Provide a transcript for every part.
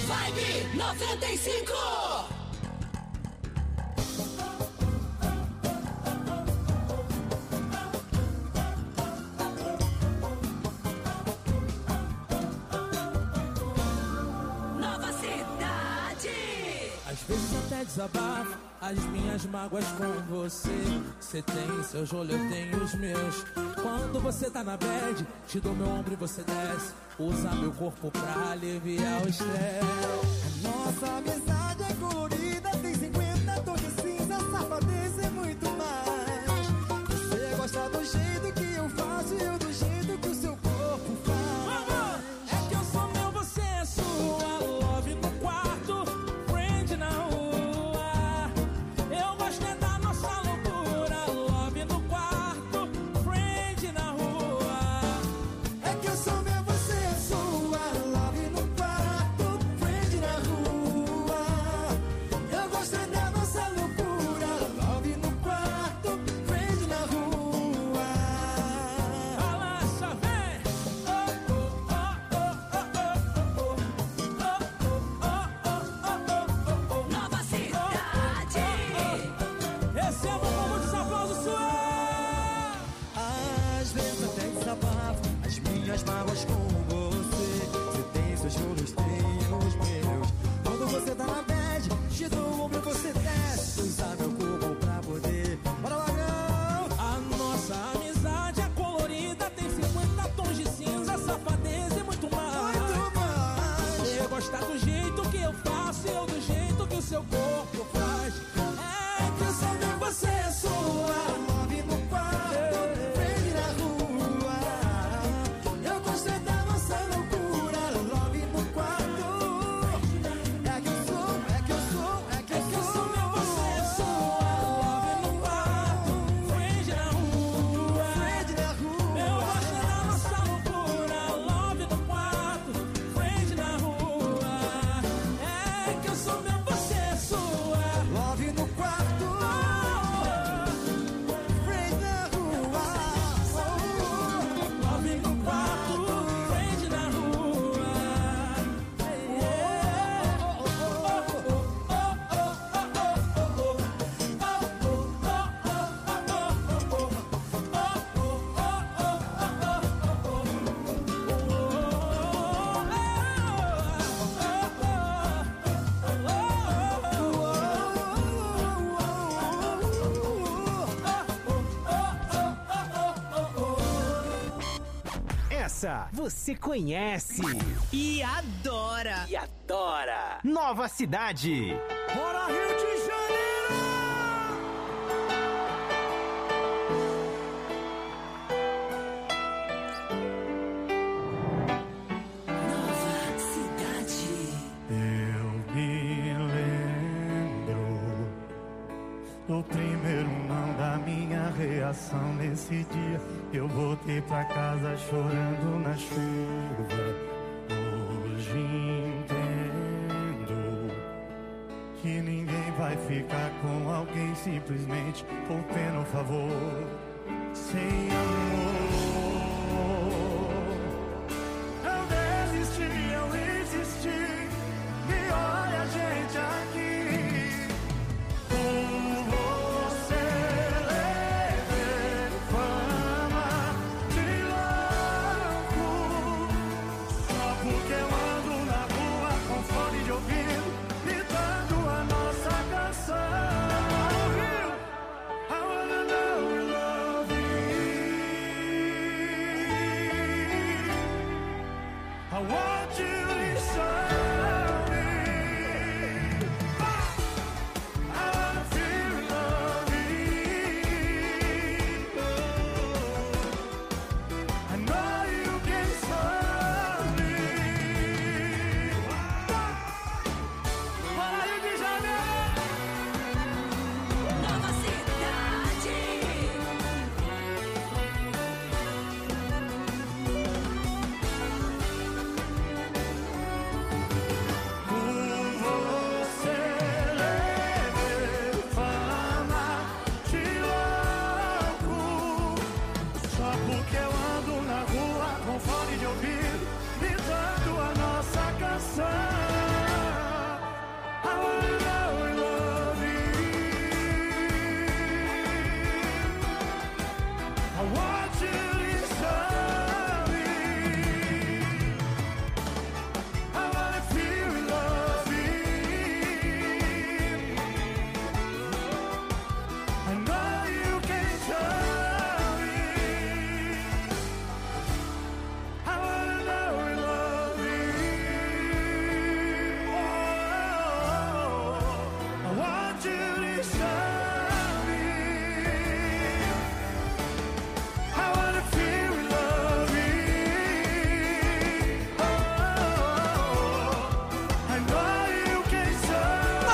Vibe 95. Nova Cidade. Às vezes até desabafo as minhas mágoas com você. Você tem seus rolês, eu tenho os meus. Quando você tá na bad, te dou meu ombro e você desce. Usa meu corpo pra aliviar o estresse. Nossa amizade é colorida, tem 50 tons de cinza, safadeza é muito mais. Você gosta do jeito que eu faço e eu do jeito que o seu corpo faz. É que eu sou meu, você é sua. Love no quarto, friend na rua. Eu gosto é da nossa loucura. Love no quarto, friend na rua. É que eu sou meu, você é sua. Love no quarto, friend na rua. Eu gosto é da nossa loucura. Love no quarto, friend na rua. Balança, vem! Oh, oh, oh, oh, oh, oh, oh. Nova Cidade. Receba um pouco de aplauso suave. Às vezes até desabafo as minhas mágoas com você. Você tem seus rolos, tenho os meus. Quando você tá na bad, te dou o ombro e você desce. Usa meu corpo pra poder. Bora lá, não! A nossa amizade é colorida, tem 50 tons de cinza, safadeza e muito mais. Muito mais! Eu gosto do jeito que eu faço e eu do jeito que o seu corpo faz. É que eu sou meu, você é sua. Love no quarto, friend na rua. Eu gosto é da nossa loucura. Love no quarto. É que eu sou, é que eu sou, é que É que eu sou meu, você é sua. Love no quarto, friend na rua. friend na rua. Eu gosto da nossa loucura. Love no quarto, friend na rua. É que eu sou meu, você é sua. Love no quarto, friend na rua. Love no quarto, friend na rua. Essa você conhece E adora. e adora. Nova Cidade. Bora, Rio de Janeiro! Nova Cidade. Eu me lembro do primeiro não da minha reação nesse dia. Eu voltei pra casa chorando na chuva. Hoje entendo que ninguém vai ficar com alguém simplesmente por pena ou favor. Sem amor. Eu desisti, eu insisti. E olha a gente aqui. Com você levei fama de louco. Só porque eu ando na rua com fone de ouvido, gritando a nossa canção. I wanna know we love you.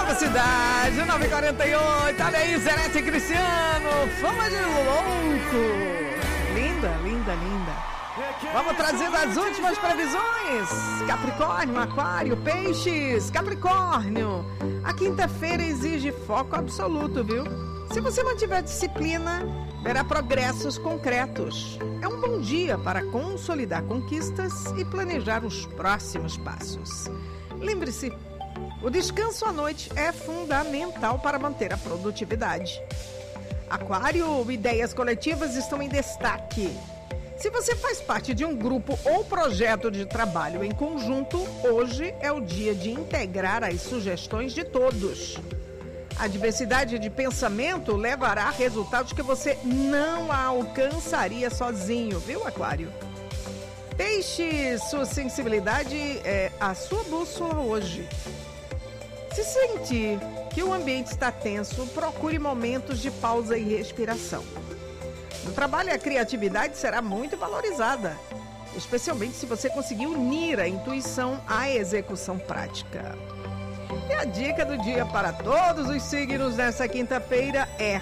Nova Cidade, 9h48. Olha aí, Zelete Cristiano. Fama de louco. Linda, linda, linda. Vamos trazendo as últimas previsões. Capricórnio, Aquário, Peixes. Capricórnio, a quinta-feira exige foco absoluto, viu? Se você mantiver a disciplina, verá progressos concretos. É um bom dia para consolidar conquistas e planejar os próximos passos. Lembre-se, o descanso à noite é fundamental para manter a produtividade. Aquário, ideias coletivas estão em destaque. Se você faz parte de um grupo ou projeto de trabalho em conjunto, hoje é o dia de integrar as sugestões de todos. A diversidade de pensamento levará a resultados que você não alcançaria sozinho, viu, Aquário? Peixe, sua sensibilidade é a sua bússola hoje. Se sentir que o ambiente está tenso, procure momentos de pausa e respiração. No trabalho, a criatividade será muito valorizada, especialmente se você conseguir unir a intuição à execução prática. E a dica do dia para todos os signos nessa quinta-feira é: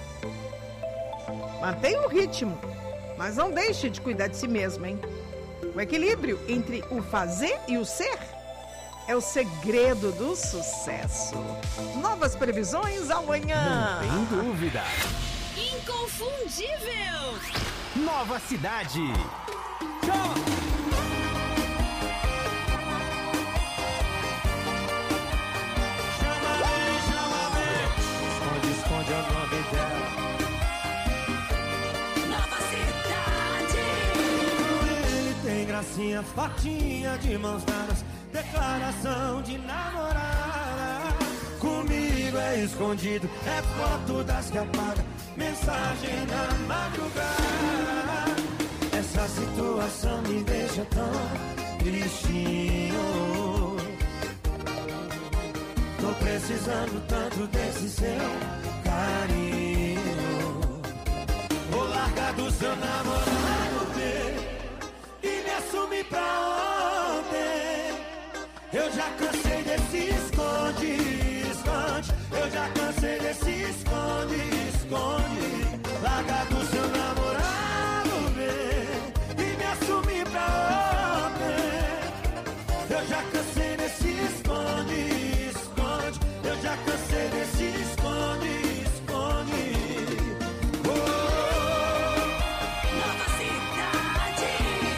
mantenha o ritmo, mas não deixe de cuidar de si mesmo, hein? O equilíbrio entre o fazer e o ser é o segredo do sucesso. Novas previsões amanhã. Não tem dúvida. Inconfundível. Nova Cidade. Esconde o nome dela. Nova Cidade. Ele tem gracinha, fotinha de mãos dadas, declaração de namorada. Comigo é escondido, é foto das que apaga, mensagem na madrugada. Essa situação me deixa tão tristinho. Tô precisando tanto desse seu carinho. Vou largar do seu namorado, e me assumir pra ontem. Eu já cansei desse esconde, esconde. Eu já cansei desse esconde, esconde. Largar do seu namorado, e me assumir pra ontem. Eu já cansei desse esconde, esconde. Eu já cansei desse esconde, esconde. Nova Cidade.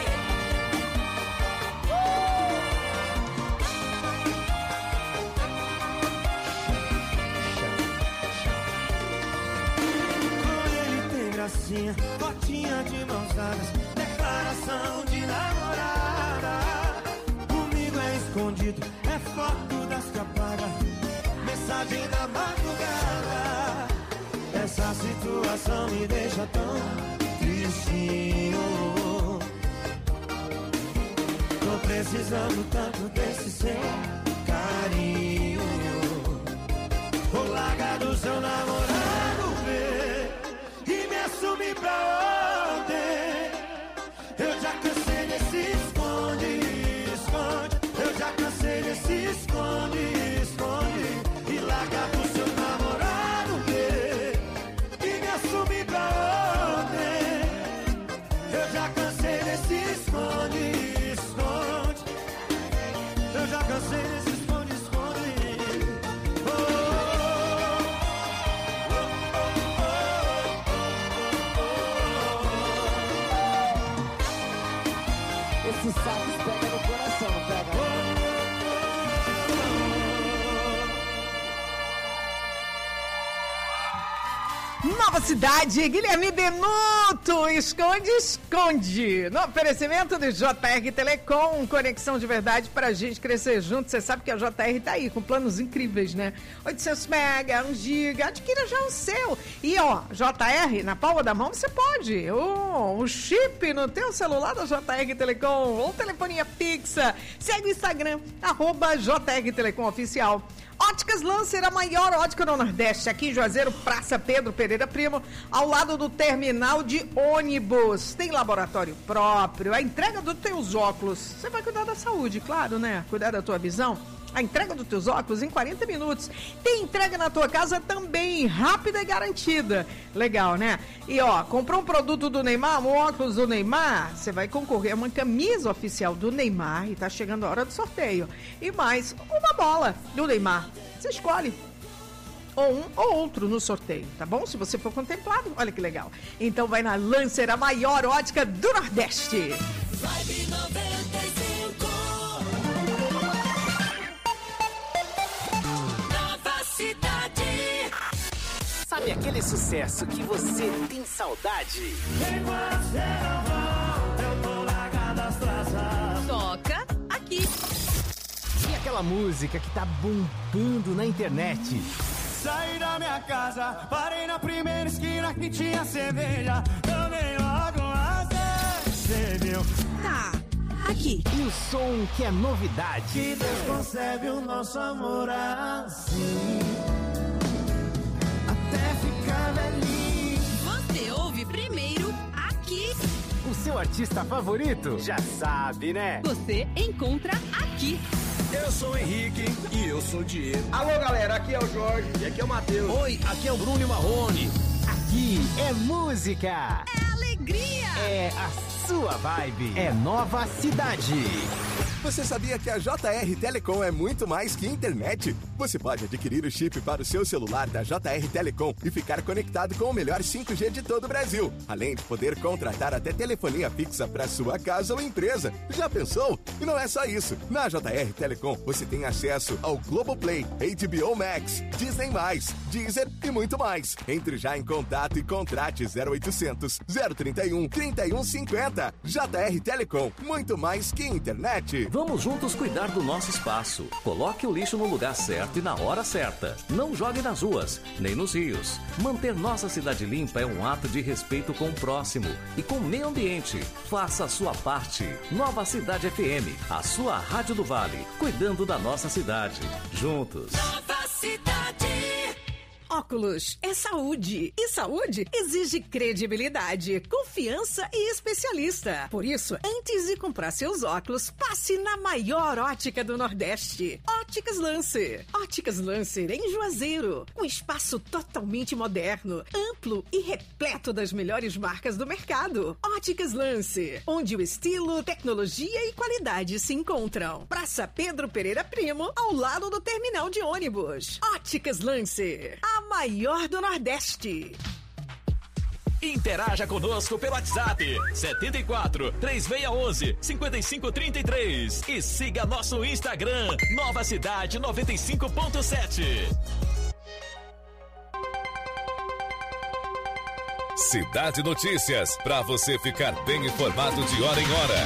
Com ele tem gracinha, fotinha de mãos dadas, declaração de namorada. Comigo é escondido, é foto das que apaga, mensagem na madrugada. Essa situação me deixa tão tristinho. Tô precisando tanto desse seu carinho. Vou largar do seu namorado, e me assumir pra ontem. Eu já cansei desse esconde, esconde. Eu já cansei desse esconde, esconde. E largar do seu namorado, e me assumir pra ontem. Eu já cansei desse esconde, esconde. Eu já cansei desse esconde, esconde. Esse sax pega no coração, não pega? Nova Cidade, Guilherme Benuto, esconde, esconde. No oferecimento do JR Telecom, conexão de verdade pra gente crescer junto. Você sabe que a JR tá aí com planos incríveis, né? 800 mega, 1 giga, adquira já o seu. E ó, JR, na palma da mão você pode. O chip no teu celular da JR Telecom, ou telefonia fixa. Segue o Instagram, @JR Telecom Oficial. Óticas Lancer, a maior ótica do Nordeste, aqui em Juazeiro, Praça Pedro Pereira Primo, ao lado do terminal de ônibus. Tem laboratório próprio, a entrega dos teus óculos. Você vai cuidar da saúde, claro, né? Cuidar da tua visão. a entrega dos teus óculos em 40 minutos. Tem entrega na tua casa também, rápida e garantida. Legal, né? E ó, comprou um produto do Neymar, um óculos do Neymar, você vai concorrer a uma camisa oficial do Neymar e tá chegando a hora do sorteio. E mais, uma bola do Neymar. Você escolhe. Ou um ou outro no sorteio, tá bom? Se você for contemplado, olha que legal. Então vai na Lancer, a maior ótica do Nordeste. Vibe 95. Nova Cidade. Sabe aquele sucesso que você tem saudade? Toca aqui. E aquela música que tá bombando na internet? Saí da minha casa, parei na primeira esquina que tinha cerveja. Tomei logo até, cê viu? Tá aqui. E o som que é novidade? Que Deus concebe o nosso amor assim, até ficar velhinho. Você ouve primeiro aqui. O seu artista favorito? Já sabe, né? Você encontra aqui. Eu sou o Henrique e eu sou o Diego. Alô, galera, aqui é o Jorge e aqui é o Matheus. Oi, aqui é o Bruno e Marrone. Aqui é música. É alegria. É a sua vibe. É Nova Cidade. Você sabia que a JR Telecom é muito mais que internet? Você pode adquirir o chip para o seu celular da JR Telecom e ficar conectado com o melhor 5G de todo o Brasil. Além de poder contratar até telefonia fixa para sua casa ou empresa. Já pensou? E não é só isso. Na JR Telecom você tem acesso ao Globoplay, HBO Max, Disney+, Deezer e muito mais. Entre já em contato e contrate 0800 031 3150. JR Telecom, muito mais que internet. Vamos juntos cuidar do nosso espaço. Coloque o lixo no lugar certo e na hora certa. Não jogue nas ruas, nem nos rios. Manter nossa cidade limpa é um ato de respeito com o próximo e com o meio ambiente. Faça a sua parte. Nova Cidade FM, a sua rádio do Vale, cuidando da nossa cidade. Juntos. Nova Cidade. Óculos é saúde. E saúde exige credibilidade, confiança e especialista. Por isso, antes de comprar seus óculos, passe na maior ótica do Nordeste. Óticas Lancer. Óticas Lancer em Juazeiro. Um espaço totalmente moderno, amplo e repleto das melhores marcas do mercado. Óticas Lancer, onde o estilo, tecnologia e qualidade se encontram. Praça Pedro Pereira Primo, ao lado do terminal de ônibus. Óticas Lancer, a maior do Nordeste. Interaja conosco pelo WhatsApp 74 3611 5533 e siga nosso Instagram Nova Cidade 95.7. Cidade Notícias, para você ficar bem informado de hora em hora.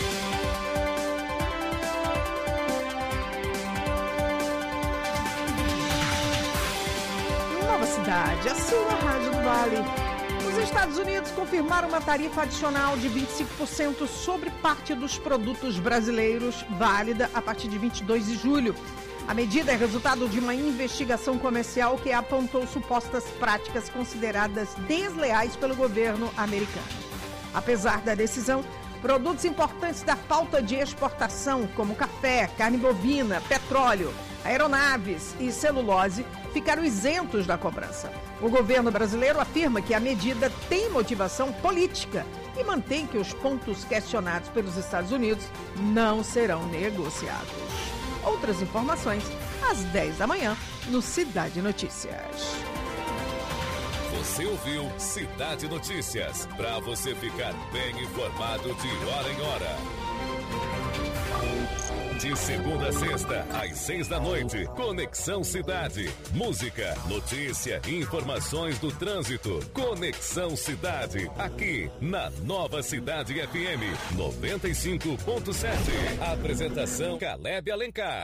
Nova Cidade, a sua rádio do Vale. Os Estados Unidos confirmaram uma tarifa adicional de 25% sobre parte dos produtos brasileiros, válida a partir de 22 de julho. A medida é resultado de uma investigação comercial que apontou supostas práticas consideradas desleais pelo governo americano. Apesar da decisão, produtos importantes da pauta de exportação, como café, carne bovina, petróleo, aeronaves e celulose, ficaram isentos da cobrança. O governo brasileiro afirma que a medida tem motivação política e mantém que os pontos questionados pelos Estados Unidos não serão negociados. Outras informações às 10 da manhã no Cidade Notícias. Você ouviu Cidade Notícias, para você ficar bem informado de hora em hora. De segunda a sexta, às 6 da noite, Conexão Cidade. Música, notícia, informações do trânsito. Conexão Cidade, aqui na Nova Cidade FM 95.7. Apresentação Caleb Alencar.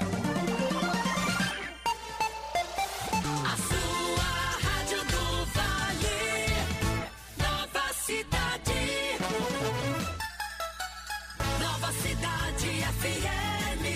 A sua rádio do Vale. Nova Cidade. Nova Cidade FM.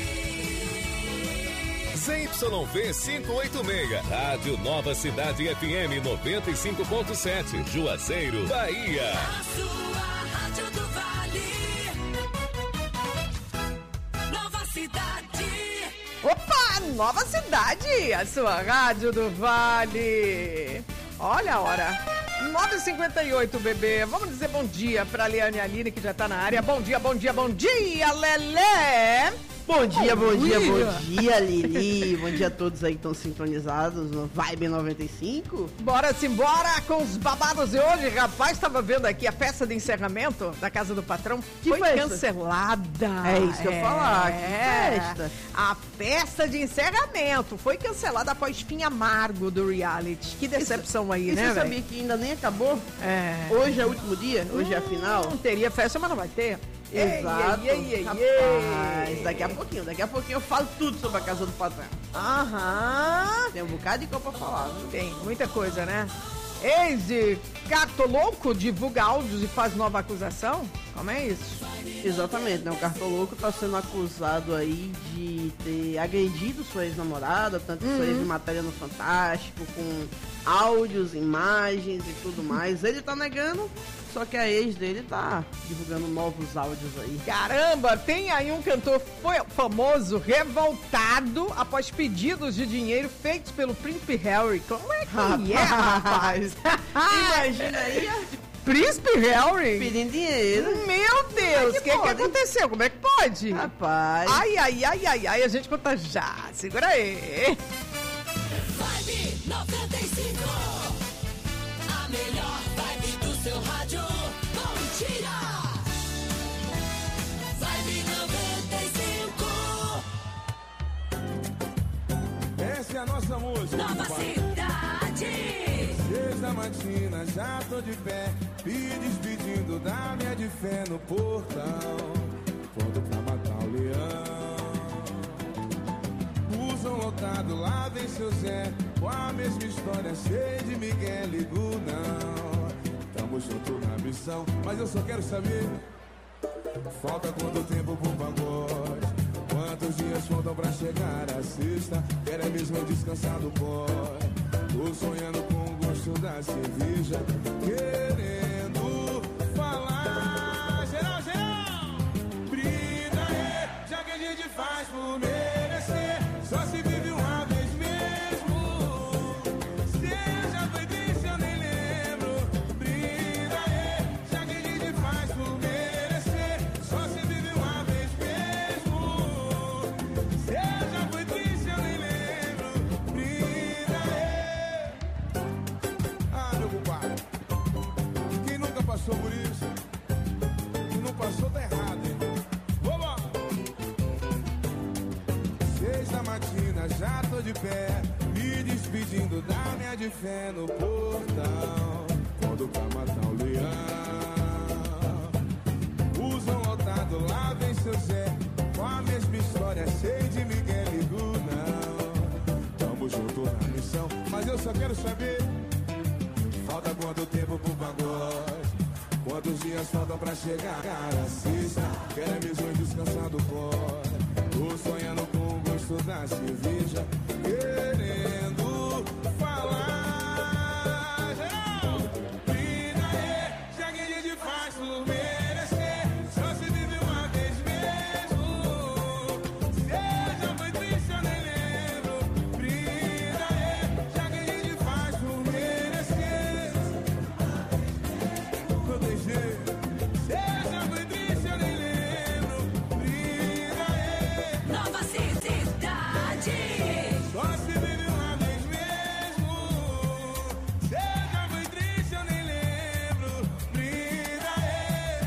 ZYV 586, Rádio Nova Cidade FM 95.7, Juazeiro, Bahia. A sua rádio do Vale. Nova Cidade. Opa, Nova Cidade, a sua rádio do Vale. Olha a hora. 9h58, bebê. Vamos dizer bom dia pra Liane Aline, que já tá na área. Bom dia, bom dia, bom dia, Lelê. Bom dia, bom dia, Lili. Bom dia a todos aí que estão sintonizados no Vibe 95. Bora simbora com os babados de hoje. Rapaz, tava vendo aqui a festa de encerramento da Casa do Patrão. Que foi festa? cancelada. É isso que eu ia falar. Que festa? A festa de encerramento foi cancelada após fim amargo do reality. Que decepção aí, né, você sabia que ainda nem acabou? Hoje é o último dia? Hoje é a final? Não teria festa, mas não vai ter. Exato. Rapaz, daqui a pouquinho eu falo tudo sobre a Casa do Patrão. Aham. Tem um bocado de coisa pra falar, viu? Tem muita coisa, né? Ex de Cartoloco divulga áudios e faz nova acusação? Como é isso? Exatamente, né? O Cartoloco tá sendo acusado aí de ter agredido sua ex-namorada, tanto que saiu de matéria no Fantástico, com áudios, imagens e tudo mais. Ele tá negando, só que a ex dele tá divulgando novos áudios aí. Caramba, tem aí um cantor famoso revoltado após pedidos de dinheiro feitos pelo Príncipe Harry. Como é que é, rapaz? Imagina aí, Príncipe Harry? pedindo dinheiro. Meu Deus, o que aconteceu? Como é que pode? Rapaz. Ai, a gente conta já. Segura aí. Vibe 95. A melhor vibe do seu rádio. Bom dia. Vibe 95. Essa é a nossa música. Nova Cidade. 6 da matina, já tô de pé, me despedindo da minha de fé no portão. Pronto pra matar o leão. Usam lotado, lá vem seu Zé, com a mesma história, cheio de Miguel, ligo não. Tamo junto na missão, mas eu só quero saber, falta quanto tempo pro pagode? Quantos dias faltam pra chegar a sexta? Quero é mesmo descansar do pó. Tô sonhando com o gosto da cerveja, querendo falar. Geral, brida aí, já que a gente faz por merecer. Só se vive uma vez mesmo. Se já foi triste, eu nem lembro. Brida aí, já que a gente faz por merecer. Só se vive uma vez mesmo. Se já foi triste, eu nem lembro. Brida aí. Ah, meu compadre, quem nunca passou por isso? Quem não passou tá errado, hein? Vamos! 6 da matina, já tô de pé, me despedindo da minha de fé no portão. Quando pra matar o leão, usam lotado, lá vem seu Zé, com a mesma história, cheio de Miguel e não. Tamo junto na missão, mas eu só quero saber, falta quanto tempo pro pagode? Quantos dias faltam pra chegar a sexta? Quero é mesmo descansar do pó. Tô sonhando com o gosto da cerveja, querendo falar. Geral, brida aí, já que a gente faz por merecer. Só se vive uma vez mesmo. Se já foi triste, eu nem lembro. Brida aí, já que a gente faz por merecer. Não tem jeito. Se já foi triste, eu nem lembro. Brida aí. Nova Cidade. Só se vive uma vez mesmo. Se já foi triste, eu nem lembro. Brida aí.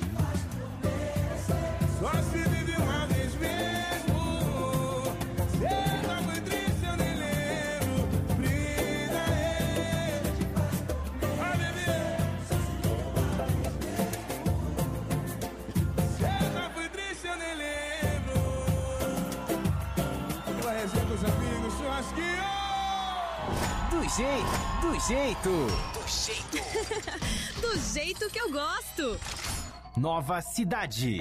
Só se vive uma vez mesmo. Se já foi triste, eu nem lembro. Brida aí. Vai, bebê. Se já foi triste, eu nem lembro. Aquela resenha com os amigos, churrasquinho. Do jeito que eu gosto. Nova Cidade.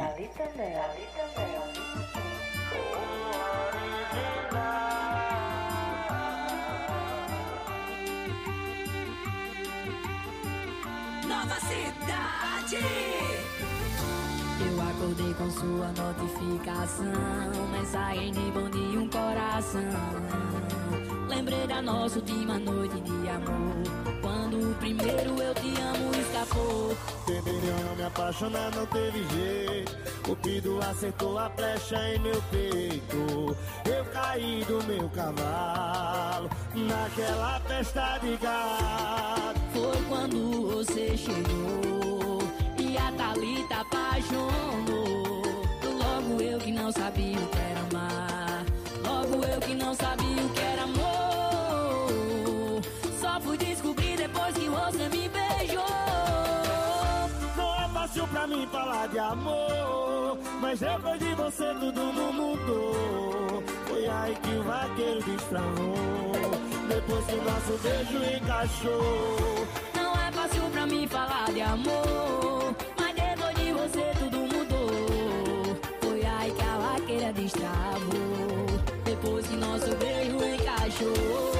Nova Cidade. Eu acordei com sua notificação, mensagem de bom dia, um coração. Lembrei da nossa última noite de amor, quando o primeiro eu te amo escapou. Tentei não me apaixonar, não teve jeito. Cupido acertou a flecha em meu peito. Eu caí do meu cavalo naquela festa de gado. Foi quando você chegou e a Thalita apaixonou. Logo eu que não sabia o que era amar, logo eu que não sabia o que era amor. Só fui descobrir depois que você me beijou. Não é fácil pra mim falar de amor, mas depois de você tudo não mudou. Foi aí que o vaqueiro destravou, depois que o nosso beijo encaixou. Não é fácil pra mim falar de amor, mas depois de você tudo mudou. Foi aí que a vaqueira destravou, depois que nosso beijo encaixou.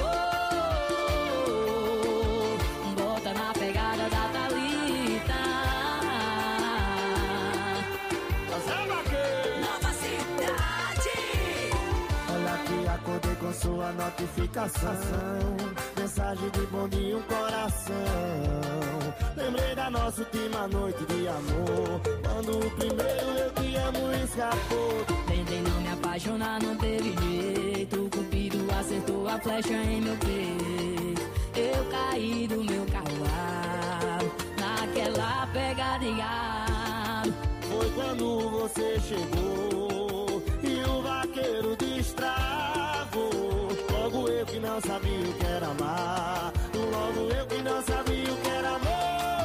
Bota na pegada da Thalita. Nova cidade. Olha que acordei com sua notificação, mensagem de bom dia, um coração. Lembrei da nossa última noite de amor, quando o primeiro eu te amo escapou. Tentei não me apaixonar, não teve jeito. O Cupido acertou a flecha em meu peito. Eu caí do meu cavalo naquela pegada de gado. Foi quando você chegou e o vaqueiro destravou. Logo eu que não sabia o que era amar, logo eu que não sabia o que era amor.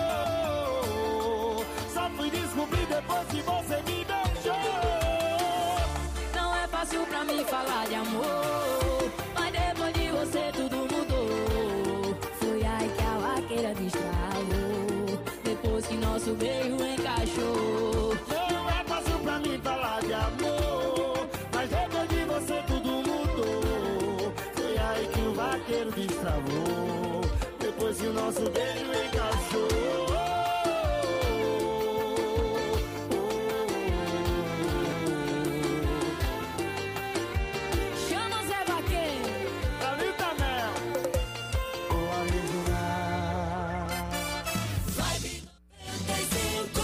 Só fui descobrir depois que você me beijou. Não é fácil pra mim falar de amor, mas depois de você tudo mudou. Foi aí que a vaqueira destravou, depois que nosso beijo encaixou. Não é fácil pra mim falar de amor, mas depois de você tudo mudou. Foi aí que o vaqueiro destravou, depois que o nosso beijo encaixou. Chama Zé Vaqueiro. Thalita Mel, o original. Vibe 95.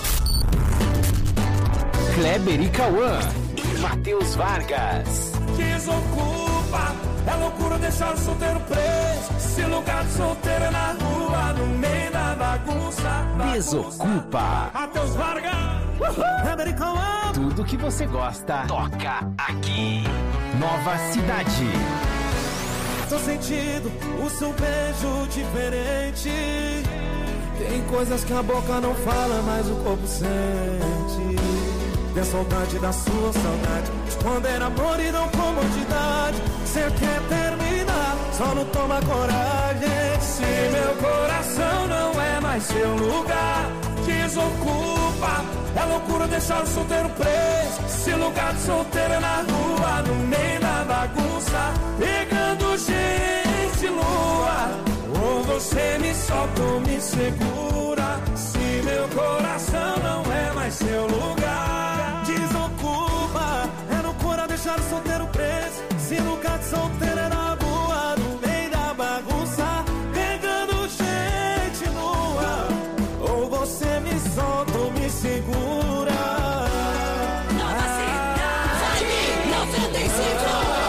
Kleber e Cauã. Matheus Vargas. Desocupa, é loucura deixar o solteiro preso. Se lugar de solteiro é na rua, no meio da bagunça. Desocupa. Matheus Vargas. Tudo que você gosta, toca aqui. Nova Cidade. Tô sentindo o seu beijo diferente. Tem coisas que a boca não fala, mas o corpo sente. Tem saudade da sua saudade, esconder amor e não comodidade. Cê quer terminar, só não toma coragem. Se meu coração não é mais seu lugar, desocupa, é loucura deixar o solteiro preso. Se lugar de solteiro é na rua, no meio da bagunça, pegando gente lua. Ou você me solta ou me segura. Se meu coração não é mais seu lugar, desocupa, é loucura deixar o solteiro preso. Se lugar de solteiro é na rua, no meio da bagunça, pegando gente nua. Ou você me solta ou me segura. Nova cidade 95.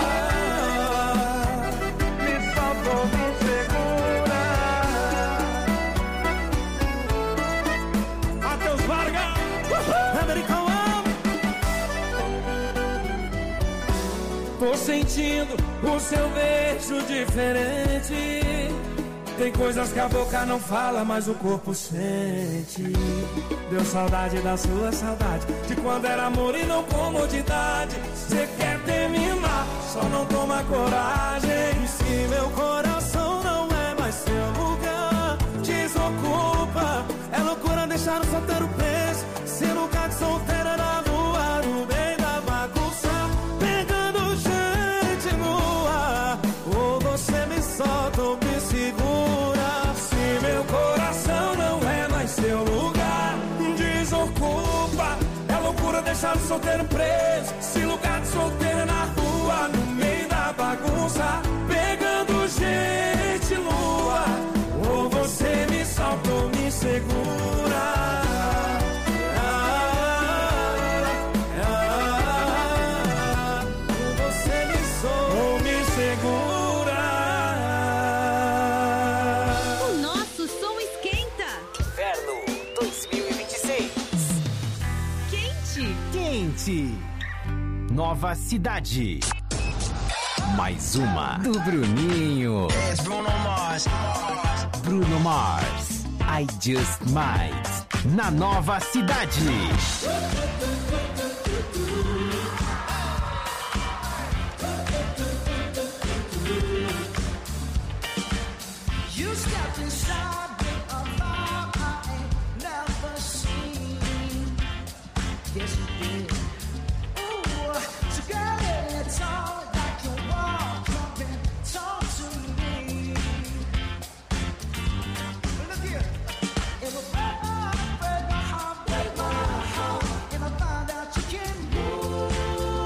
Me solta ou me segura. Matheus Vargas. Tô sentindo o seu beijo diferente. Tem coisas que a boca não fala, mas o corpo sente. Deu saudade da sua saudade, de quando era amor e não comodidade. Cê quer terminar, só não toma coragem. E se meu coração não é mais seu lugar, desocupa, é loucura deixar o solteiro preso. Se lugar de solteiro é na rua, no meio da bagunça, pegando gente nua. Ou você me solta ou me segura. Se meu coração não é mais seu lugar, desocupa, é loucura deixar o solteiro preso. Esse lugar de solteiro é na rua, no meio da bagunça, pegando gente, lua. Ou você me solta ou me segura. O nosso som esquenta. Inverno 2026. Quente. Nova Cidade. Mais uma do Bruninho. Bruno Mars. Bruno Mars. I Just Might. Na Nova Cidade. You stepped inside with a vibe I ain't never seen. Yes, you did. Ooh, so girl, it's all like you walk up and talk to me. But look here, it will break my heart, break my heart, if I find out you can move.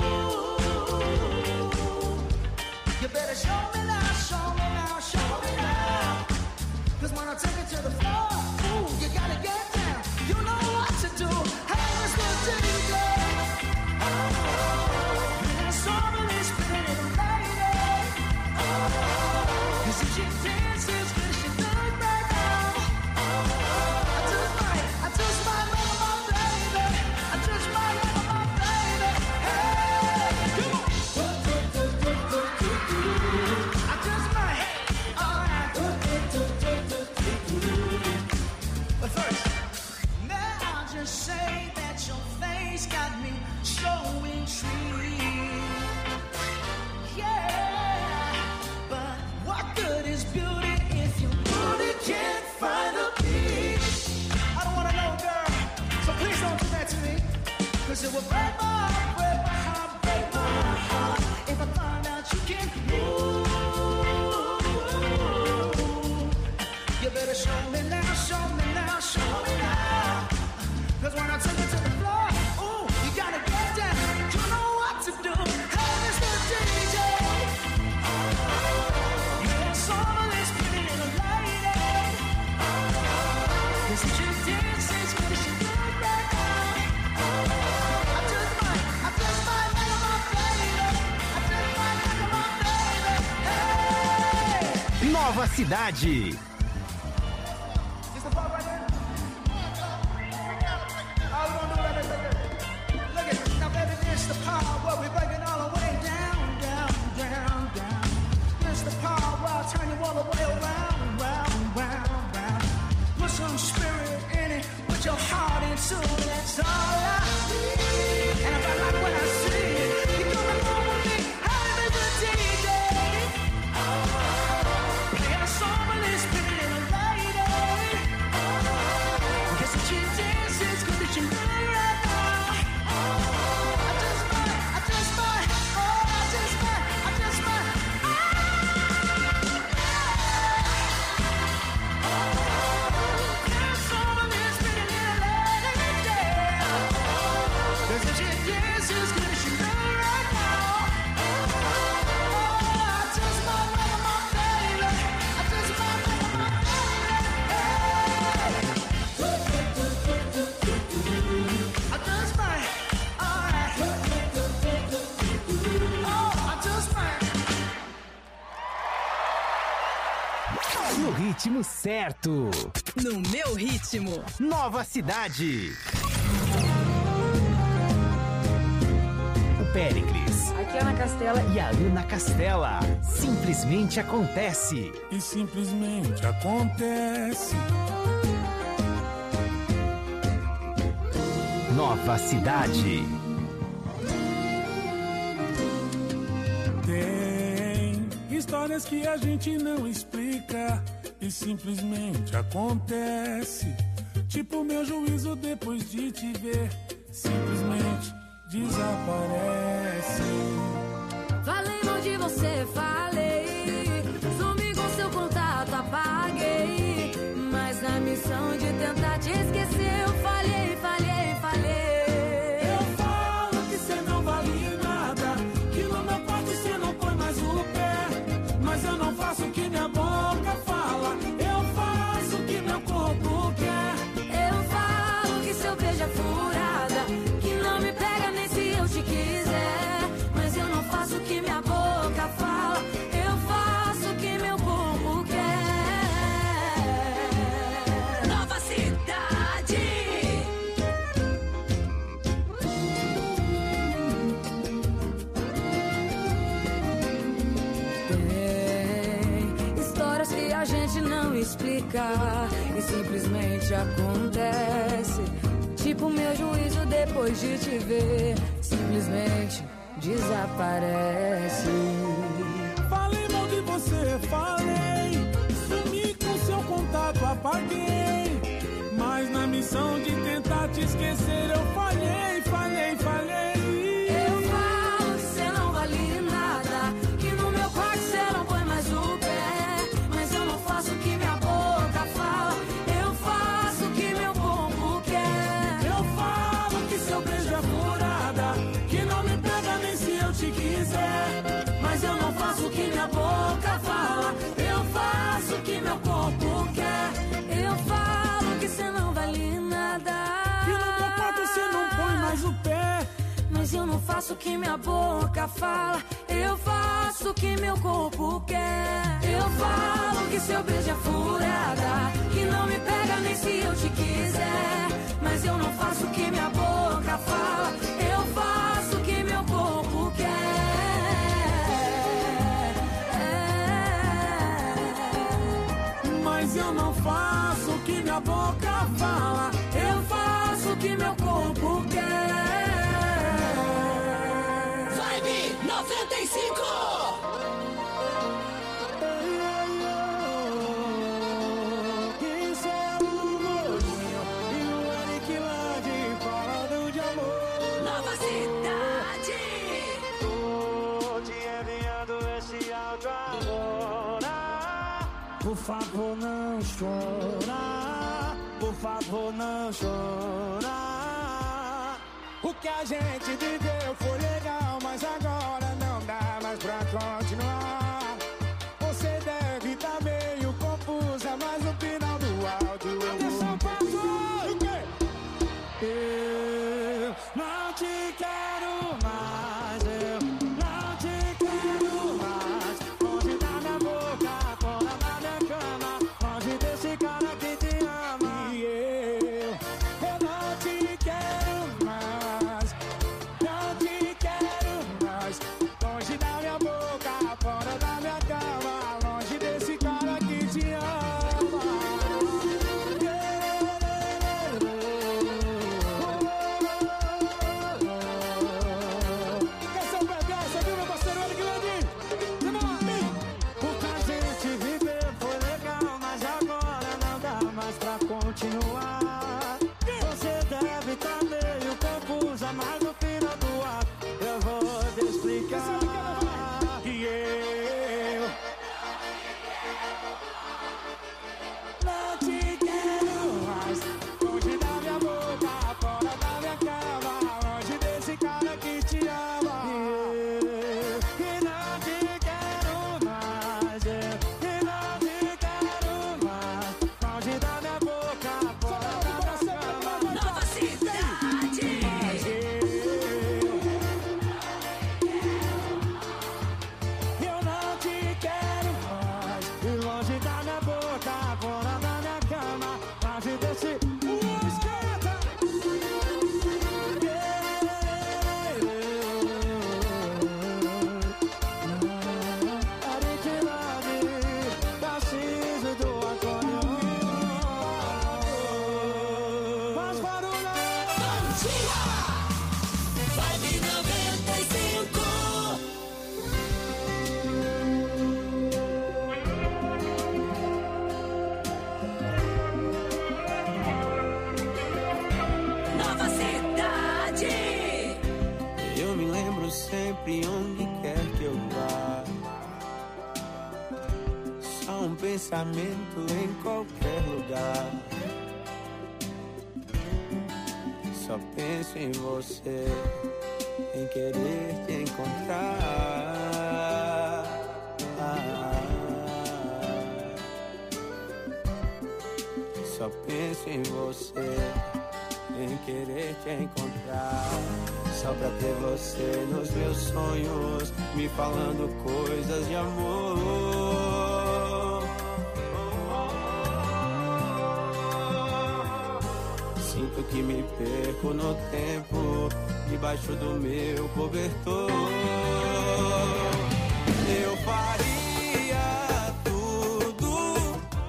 You better show me now, show me now, show me now. 'Cause when I take it to the floor, ooh, you gotta get down. You know what to do. Hey, Mr. DJ. And somebody's spinning a lady. 'Cause if she dances, good, she does right now. I just might love my baby. I just might love my baby. Hey, come on. I just might. All right. But first, may I just say that your face got me so intrigued. Yeah, but what good is beauty if your body can't find a beat? I don't wanna know, girl, so please don't do that to me. 'Cause it will break my heart, break my heart, break my heart if I find out you can't move. You better show me now, show me now, show me now. 'Cause when I take it to the floor, ooh, you gotta get down. You know what to do. Hey, Mr. DJ. Yeah, somebody's spinning in a lady. 'Cause if she dances, what is she doing right now? I just might make her my baby. I just might make her my baby. Hey. Nova Cidade. Just the part right there. All we gonna do right there. Look at it. Now, baby, this the part where we break it all the way down, down, down, down. This the part where I turn you all the way around, round, round, round. Put some spirit in it, put your heart into it. That's all I need. And if I like what I see, you come along with me. Hey, Mr. DJ. Play a song and it's spinning in a lady. Guess if she dances, good that you know right now. I just might, oh, I just might. There's someone that's spinning in a lady. Guess if she dances, good that you know right now. Oh, I just might love my baby. I just might love my baby. I just might, alright. Oh, I just might. No ritmo certo. No meu ritmo. Nova Cidade. O Péricles. Aqui é Ana Castela. E a Ana Castela. Simplesmente acontece. E simplesmente acontece. Nova Cidade. Tem histórias que a gente não explica e simplesmente acontece. Tipo meu juízo depois de te ver, simplesmente desaparece. Falei mal de você, falei. Sumi com seu contato, apaguei. Mas na missão de tentar te esquecer, eu falhei. Eu falo gente não explica e simplesmente acontece. Tipo meu juízo depois de te ver, simplesmente desaparece. Falei mal de você, falei. Sumi com seu contato, apaguei. Mas na missão de tentar te esquecer eu falhei, falhei, falhei. Eu falo que você não vale nada, que no meu quarto você não põe mais o pé. Mas eu não faço o que minha boca fala, eu faço o que meu corpo quer. Eu falo que seu beijo é furada, que não me pega nem se eu te quiser. Mas eu não faço o que minha boca fala, eu faço o que meu corpo quer. Eu falo que você não vale nada, que no meu quarto você não põe mais o pé. mas eu não faço o que minha boca fala, eu faço o que meu corpo quer. Eu falo que seu beijo é furada, que não me pega nem se eu te quiser. Mas eu não faço o que minha boca fala, eu faço o que meu corpo quer. Mas eu não faço o que minha boca fala, eu faço o que meu corpo quer. Vibe 95. Isso é o Moinho e o Eric lá de falando de amor. Nova cidade. Tô te enviando esse áudio agora. Por favor, não chora. Por favor, não chora. O que a gente viveu foi legal, mas agora não dá mais pra continuar. Você deve estar meio confusa, mas no final do áudio eu vou passou. O quê? Eu não te quero mais, eu não te quero mais. Longe da minha boca, fora da minha cama, longe desse cara que te ama. E eu não te quero mais, não te quero mais. Longe da minha boca, fora da minha cama, longe desse cara que te ama. Esse é o BBS, viu, meu parceiro Eric Landim? O que a gente viveu foi legal, mas agora não dá mais pra continuar. Você deve estar meio confusa, mas no final do ato eu vou te explicar. E eu não te quero mais. Longe da minha boca, fora da minha cama, longe desse cara que te ama. E não te quero mais, e não te quero mais. Longe da minha boca, fora da minha cama. Nova cidade. Mas eu não te quero mais. E longe da minha boca, fora da minha cama, longe desse esquenta. Aritinade, Tarcísio do acordeon. Faz barulho. Vibe 95. Nova cidade. Eu me lembro sempre onde quer que eu vá. Só um pensamento em qualquer lugar. Só penso em você, em querer te encontrar. Só penso em você, em querer te encontrar. Só pra ter você nos meus sonhos, me falando coisas de amor. Sinto que me perco no tempo, debaixo do meu cobertor. Eu faria tudo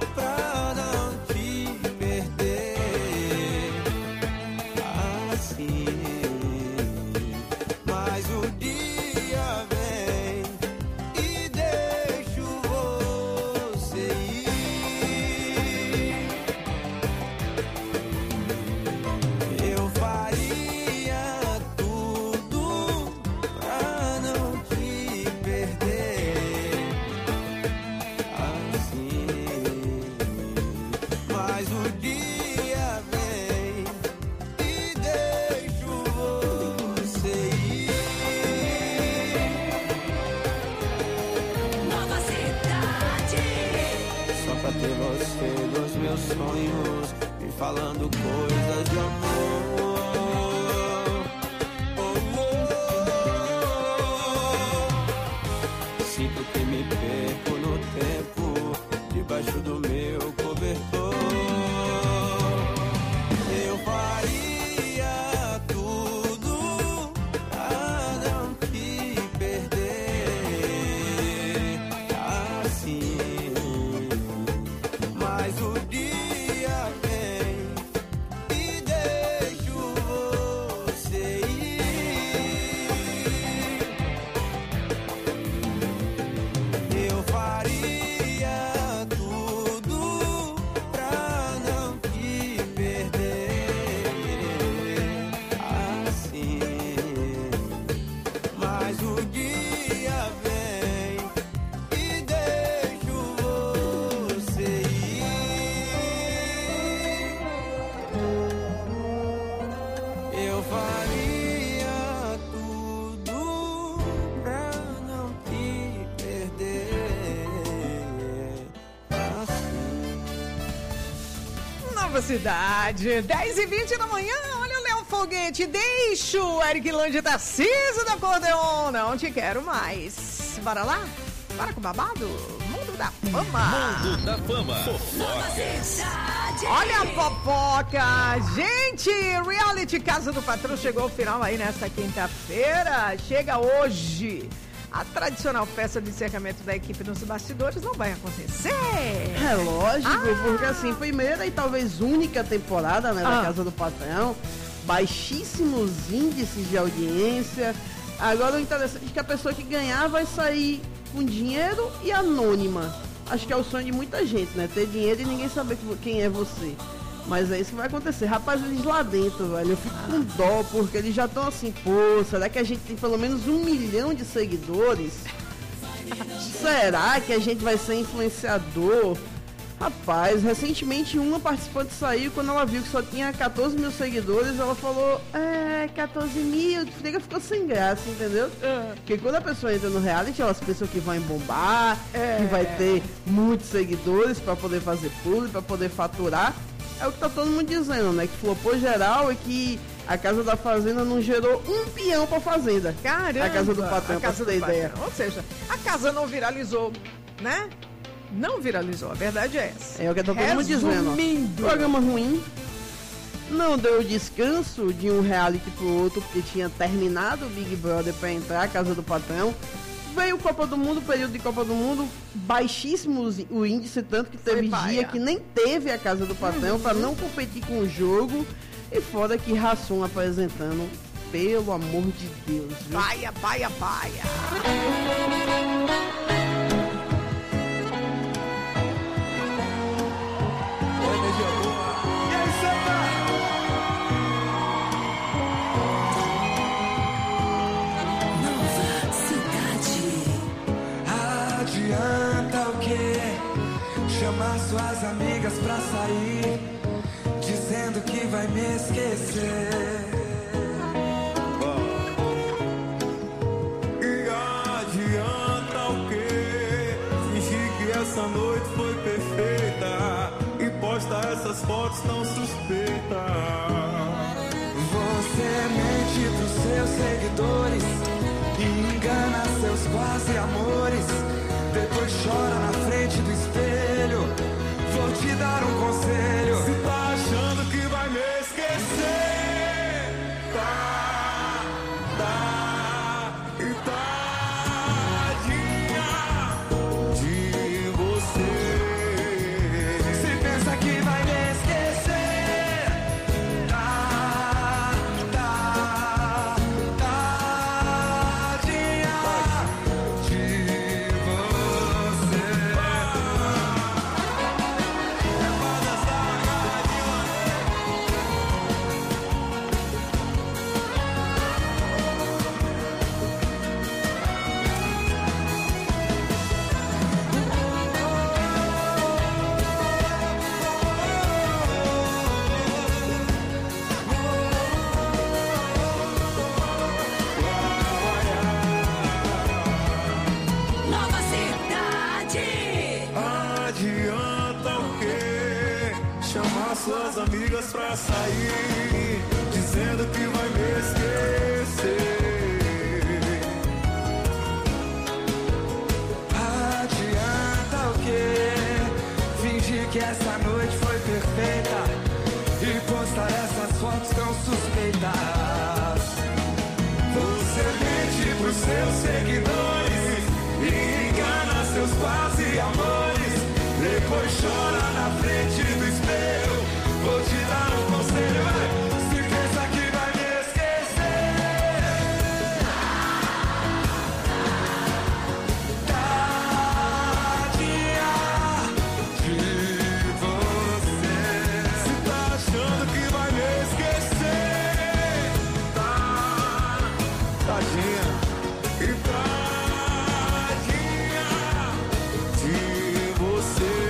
meus sonhos, me falando coisas de amor. Sinto que me perco no tempo, debaixo do meu cobertor. Eu faria tudo pra não te perder assim, mas o dia vem e deixo você ir. Eu faria tudo pra não te perder assim, mas o dia vem e deixo você ir. Eu faria tudo pra não te perder assim. Nova Cidade, 10h20 da manhã. Olha o Léo Foguete. Deixa o Eric Lande Tarcísio do acordeon. Não te quero mais. Bora lá? Bora com o babado? Mundo da Fama. Mundo da Fama. Fofocas. Olha a fofoca. Gente, reality Casa do Patrão chegou ao final aí nesta quinta-feira. Chega hoje. A tradicional festa de encerramento da equipe nos bastidores não vai acontecer. É lógico, porque assim, primeira e talvez única temporada, né, da Casa do Patrão, baixíssimos índices de audiência. Agora o interessante é que a pessoa que ganhar vai sair com dinheiro e anônima. Acho que é o sonho de muita gente, né? Ter dinheiro e ninguém saber quem é você. Mas é isso que vai acontecer. Rapaz, eles lá dentro, velho, eu fico com dó, porque eles já estão assim, pô, será que a gente tem pelo menos 1 milhão de seguidores? Será que a gente vai ser influenciador? Rapaz, recentemente uma participante saiu, quando ela viu que só tinha 14 mil seguidores, ela falou, 14 mil, ficou sem graça, entendeu? Porque quando a pessoa entra no reality, elas pensam que vai bombar, que vai ter muitos seguidores para poder fazer público, para poder faturar. É o que tá todo mundo dizendo, né? Que flopou geral e que a Casa da Fazenda não gerou um peão pra Fazenda. Caramba! A Casa do Patrão, pra você ter ideia. Ou seja, a casa não viralizou, né? Não viralizou, a verdade é essa. É o que tá todo mundo dizendo. Ó. Programa ruim. Não deu descanso de um reality pro outro, porque tinha terminado o Big Brother pra entrar a Casa do Patrão. Veio Copa do Mundo, período de Copa do Mundo, baixíssimo o índice, tanto que teve dia que nem teve a Casa do Patrão para não competir com o jogo. E fora que Rassum apresentando, pelo amor de Deus. Viu? Paia, paia, paia. E aí, Santa? Adianta o quê? Chamar suas amigas pra sair, dizendo que vai me esquecer. E adianta o quê? Fingir que essa noite foi perfeita e posta essas fotos tão suspeitas. Você mente pros seus seguidores e engana seus quase amores. Depois chora na frente do espelho. Vou te dar um conselho. Se tá achando que vai me esquecer, e tadinha de você. Se pensa que vai me esquecer, suas amigas pra sair, dizendo que vai me esquecer. Adianta o quê? Fingir que essa noite foi perfeita e postar essas fotos tão suspeitas. Você mente pros seus seguidores e engana seus quase amores. Depois chora na frente do espelho. Vou te dar um conselho, vai. Se pensa que vai me esquecer, tadinha de você. Se tá achando que vai me esquecer, tadinha e tadinha de você.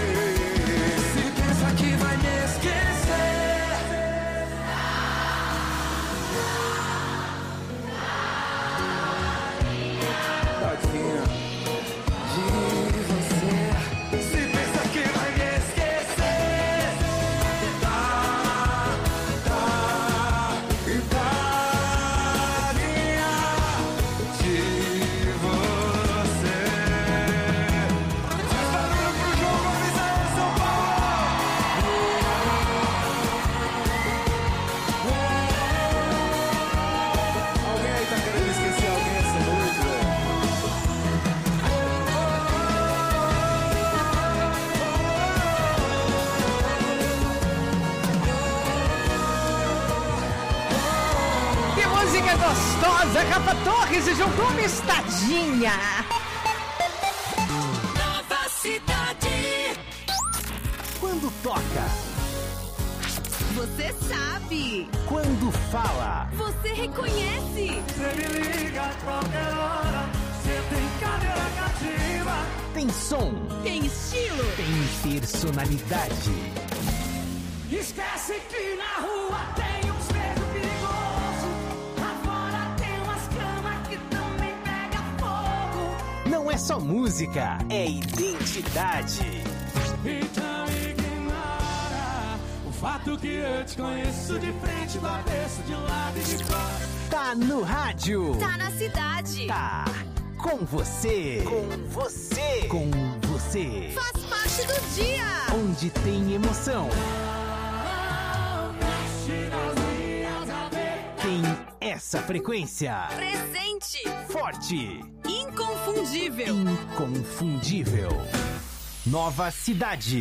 Gostosa, Rafa Torres e João Gomes, tadinha. Nova Cidade. Quando toca, Você sabe. quando fala, Você reconhece. Você me liga a qualquer hora. Você tem cadeira cativa. tem som, Tem estilo. tem personalidade. Esquece que na rua tem uns negros perigosos. Lá fora tem umas camas que também pega fogo. Não é só música, é identidade. Então ignora o fato que eu te conheço de frente, do avesso, de lado e de fora. Tá no rádio. Tá na cidade. Tá com você. Com você. Com você. Faz parte do dia. Onde tem emoção. Tem essa frequência. Presente. Forte. Inconfundível. Inconfundível. Nova Cidade.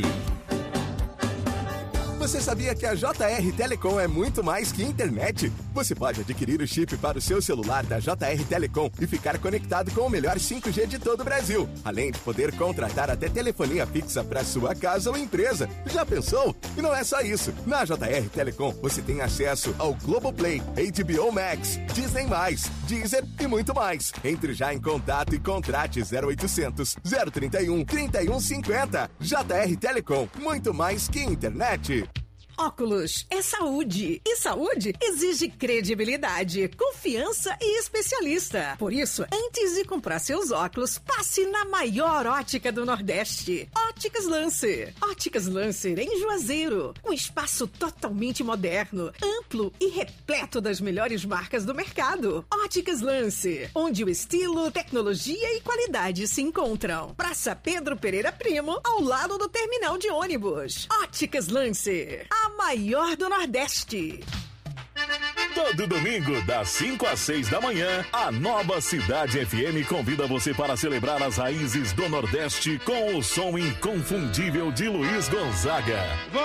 Você sabia que a JR Telecom é muito mais que internet? Você pode adquirir o chip para o seu celular da JR Telecom e ficar conectado com o melhor 5G de todo o Brasil. Além de poder contratar até telefonia fixa para sua casa ou empresa. Já pensou? E não é só isso. Na JR Telecom você tem acesso ao Globoplay, HBO Max, Disney+, Deezer e muito mais. Entre já em contato e contrate 0800 031 3150. JR Telecom, muito mais que internet. Óculos é saúde. E saúde exige credibilidade, confiança e especialista. Por isso, antes de comprar seus óculos, passe na maior ótica do Nordeste. Óticas Lancer. Óticas Lancer em Juazeiro. Um espaço totalmente moderno, amplo e repleto das melhores marcas do mercado. Óticas Lancer, onde o estilo, tecnologia e qualidade se encontram. Praça Pedro Pereira Primo, ao lado do terminal de ônibus. Óticas Lancer, a maior do Nordeste. Todo domingo, das 5 às 6 da manhã, a Nova Cidade FM convida você para celebrar as raízes do Nordeste com o som inconfundível de Luiz Gonzaga.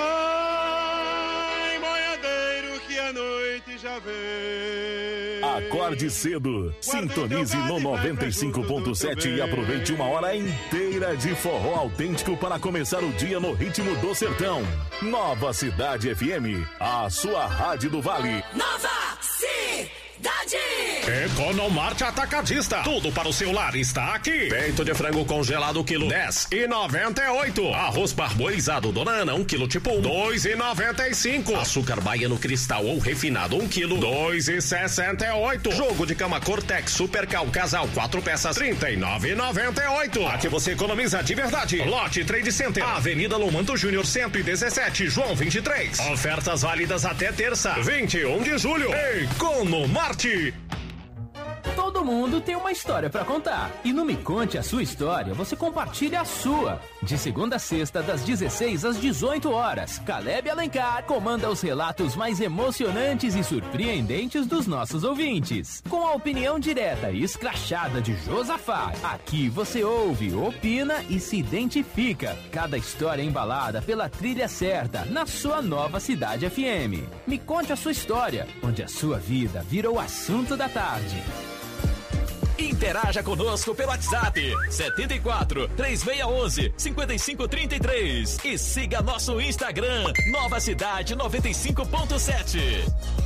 Vai, boiadeiro, que a noite já vem. Acorde cedo, sintonize no 95.7 e aproveite uma hora inteira de forró autêntico para começar o dia no ritmo do sertão. Nova Cidade FM, a sua rádio do Vale. Nova Cidade. Economarte Atacadista. Tudo para o seu lar está aqui. Peito de frango congelado quilo 10,98. Arroz parboilizado Dona Ana 1 quilo tipo 1, 2,95. Açúcar baiano cristal ou refinado 1 quilo 2,68. Jogo de cama Cortex Supercal Casal 4 peças 39,98. Aqui você economiza de verdade. Lote Trade Center, Avenida Lomanto Júnior 117, João 23. Ofertas válidas até terça, 21 de julho. Economarte. Todo mundo tem uma história pra contar. E no Me Conte a Sua História, você compartilha a sua. De segunda a sexta, das 16 às 18 horas, Caleb Alencar comanda os relatos mais emocionantes e surpreendentes dos nossos ouvintes. Com a opinião direta e escrachada de Josafá, aqui você ouve, opina e se identifica. Cada história embalada pela trilha certa, na sua nova Cidade FM. Me Conte a Sua História, onde a sua vida virou o assunto da tarde. Interaja conosco pelo WhatsApp 74 3611 5533 e siga nosso Instagram Nova Cidade 95.7.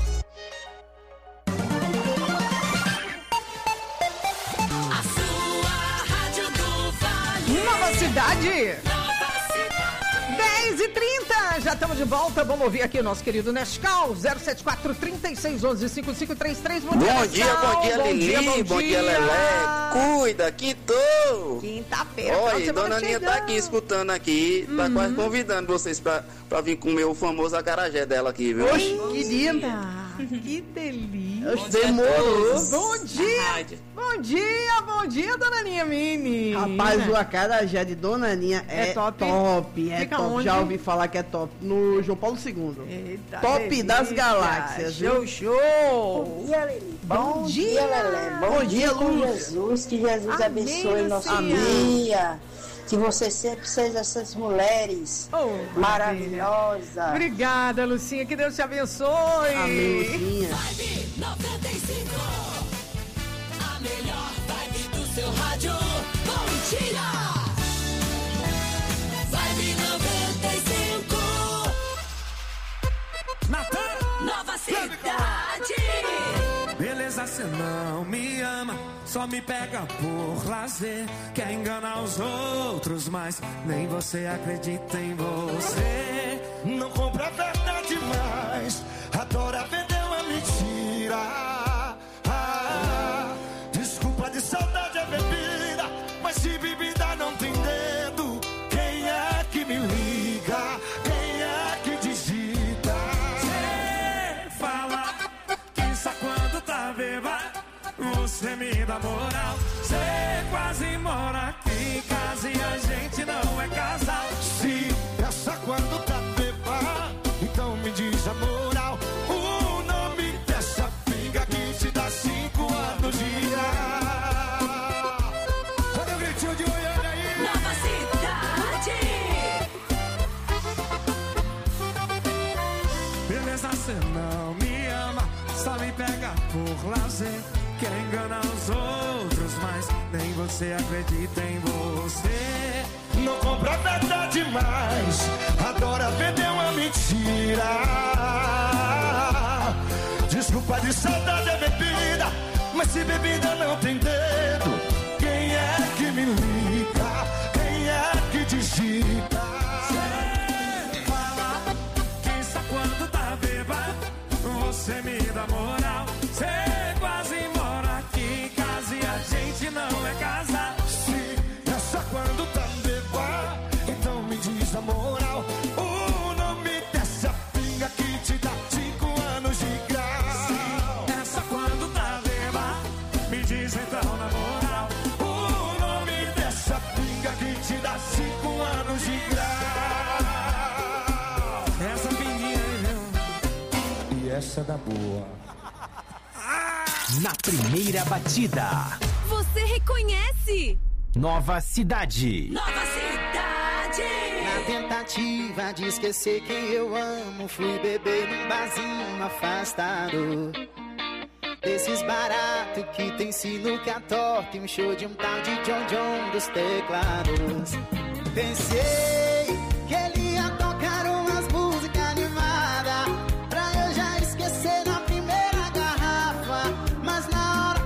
A sua rádio do Vale. Nova Cidade. 10h30, já estamos de volta. Vamos ouvir aqui o nosso querido Nescau, 074-3611-5533. Bom dia, Lili, bom dia, Lelé. Cuida, quintou. Quinta-feira. Olha, Dona Aninha tá aqui escutando aqui, tá quase convidando vocês pra vir comer o famoso acarajé dela aqui, viu? Oxe, que linda. Que delícia. Demorou. Bom dia, Dona Aninha Mini. Rapaz, o acarajé de Dona Aninha é top. Fica top. onde? Já ouvi falar que é top. No João Paulo II. Eita, top delícia. das galáxias, viu? Show. Bom dia, Lili. Bom dia, Lelé. Bom dia, Luz. Jesus. Que Jesus abençoe nosso dia. Que você sempre seja essas mulheres maravilhosas. Obrigada, Lucinha. Que Deus te abençoe. Amém, Lucinha. Vibe 95. A melhor vibe do seu rádio. Bom dia. Vibe 95. Natan. Nova Cidade. Beleza, cê não me ama, só me pega por lazer. Quer enganar os outros, mas nem você acredita em você. Não compra a verdade mais, adora vender uma mentira. Desculpa de saudade é bebida, mas se bebida não tem dedo, quem é que me liga? Quem é que digita? Cê fala que só quando tá beba você me dá moral. Cê quase mora aqui em casa e a gente não é casal. Se é só quando tá beba, então me diz a moral. O nome dessa pinga que te dá 5 anos de idade. Olha o gritinho de Goiânia aí. Nova Cidade. Beleza, cê não me ama, só me pega por lazer. Quer enganar os outros, mas nem você acredita em você. Não compra a verdade mais, adora vender uma mentira. Desculpa de saudade é bebida, mas se bebida não tem dedo, quem é que me liga? Quem é que digita? Cê fala que só quando tá beba você me dá moral. Cê quase mora aqui em casa e a gente não é casal. Se é só quando tá beba, então me diz a moral. O nome dessa pinga que te dá 5 anos de grau. É só quando tá beba, me diz então na moral. O nome dessa pinga que te dá 5 anos de grau. Essa pinguinha aí, viu? E essa é da boa. Na primeira batida, Você reconhece? Nova Cidade. Nova Cidade. Na tentativa de esquecer quem eu amo, fui beber num barzinho afastado desses baratos que tem sinuca torta e um show de um tal de John John dos teclados. Pensei que ele ia tocar umas músicas animadas pra eu já esquecer na primeira garrafa, mas na hora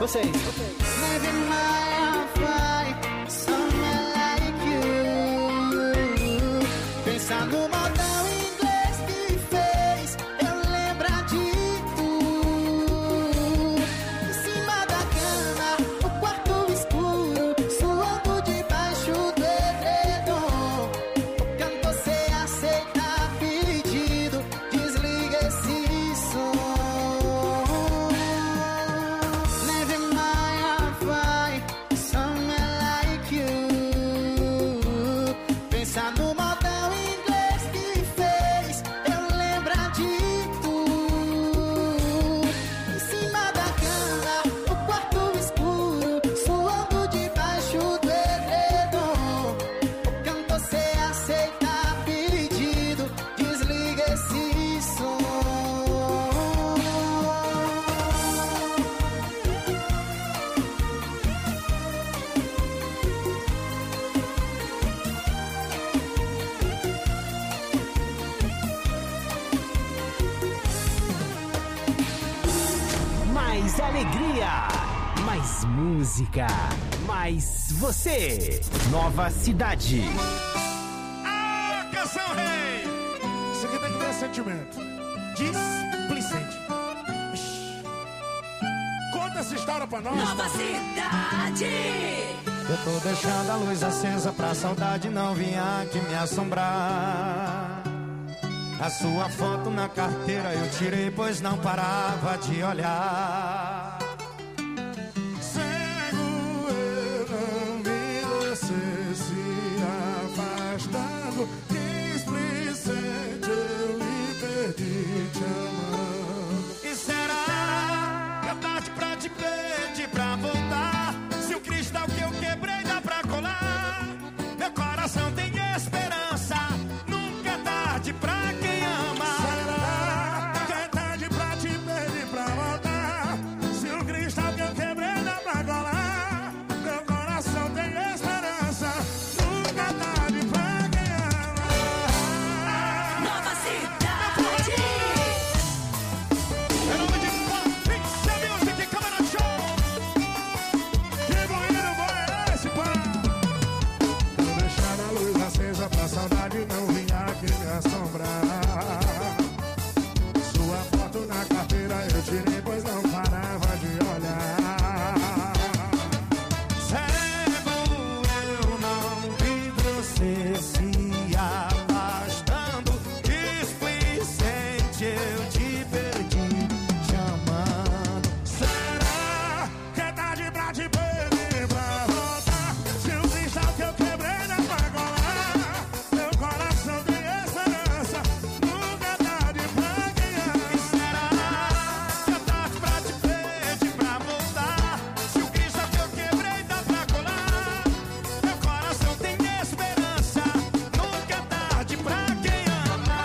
Vocês. Living my life, somewhere like you. Pensar no modal inglês que fez eu lembrar de tu. Em cima da cama, o quarto escuro, suando debaixo do edredom. Quando você aceitar pedido, desliga esse som. Living my life, somewhere like you. Pensar no modal inglês que fez eu lembrar de tu. Em cima da cama, o quarto escuro, suando debaixo do edredom. Quando você aceitar pedido, desliga esse som. Mais alegria, mais música, mais você. Nova Cidade. Ah, canção rei! Isso aqui tem que ter sentimento. Displicente. Conta essa história pra nós. Nova Cidade. Eu tô deixando a luz acesa pra saudade não vir aqui me assombrar. A sua foto na carteira eu tirei, pois não parava de olhar. Cego eu não vi você se afastando. Displicente eu me perdi te amando. E será que é tarde pra te pedir pra voltar? Se o cristal que eu quebrei dá pra colar, meu coração tem esperança. Nunca é tarde pra quem ama. Será que é tarde pra te pedir pra voltar? Se o cristal que eu quebrei dá pra colar, meu coração tem esperança. Nunca é tarde pra quem ama. Nova Cidade. Em nome de Pizza Music, Câmara Show. Que bonito bom é esse, pá? Tô deixando a luz acesa pra saudade não vir aqui me assombrar. Sua foto na carteira eu tirei, pois não parava de olhar. Cego eu não vi você se afastando. Displicente eu te perdi te amando. Será que é tarde pra te pedir pra voltar? Se o cristal que eu quebrei dá pra colar, meu coração tem esperança. Nunca é tarde pra quem ama. Será que é tarde pra te pedir pra voltar? Se o cristal que eu quebrei dá pra colar, meu coração tem esperança. Nunca é tarde pra quem ama.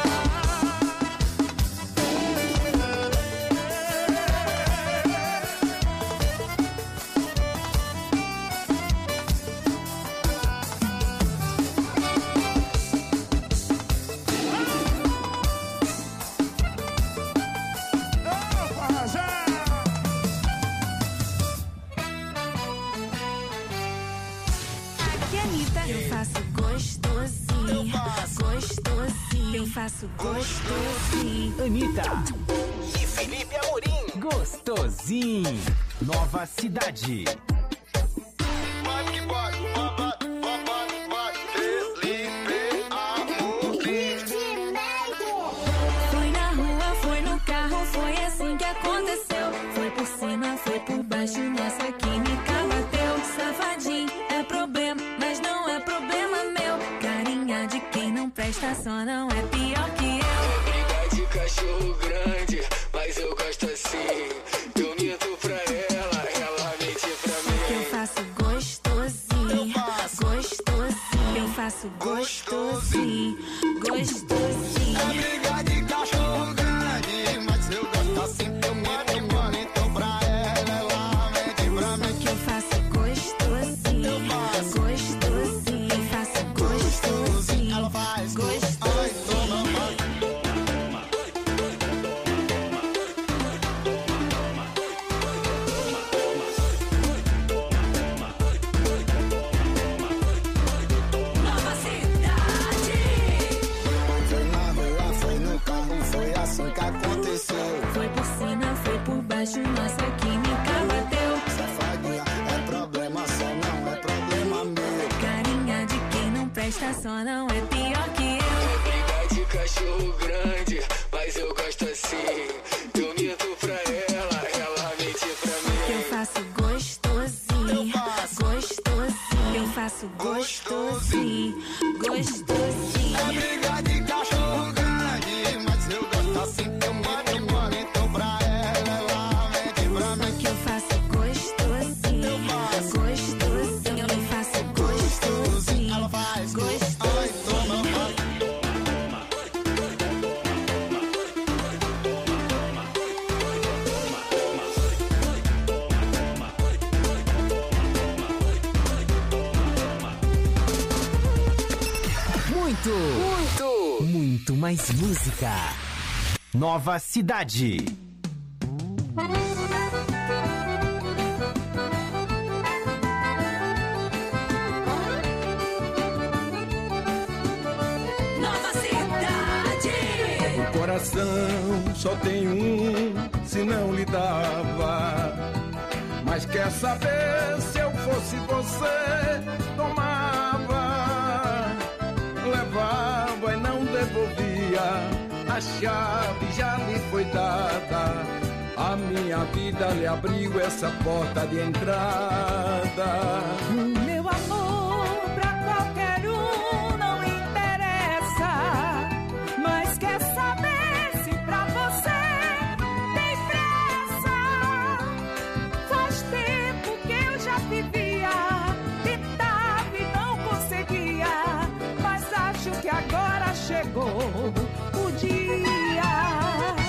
Opa, já! Aqui é a Anitta, eu faço gostosinho, gostosinho, eu faço gostosinho. Anitta e Felipe Amorim. Gostosinho. Nova Cidade. Foi na rua, foi no carro, foi assim que aconteceu. Foi por cima, foi por baixo, nessa química bateu. Safadinho, é problema, mas não é problema meu. Carinha de quem não presta, só não é pior que eu. Briga de cachorro grande, mas eu gosto assim. Eu minto pra ela, ela mente pra mim. Eu faço gostosinho, só não é pior que eu. Briga de cachorro grande, mas eu gosto assim. Eu minto pra ela mente pra mim. Eu faço gostosinho, gostosinho. Eu faço gostosinho, gostosinho. É briga de cachorro grande, mas eu gosto assim. Eu minto pra ela mente pra mim. Que eu faço gostosinho, gostosinho. Eu faço gostosinho, ela faz gostosinho. Muito mais música. Nova Cidade. Nova Cidade. O coração só tem um, se não lhe dava. Mas quer saber, se eu fosse você, tomava, levava e não devolvia. A chave já lhe foi dada. A minha vida lhe abriu essa porta de entrada. O meu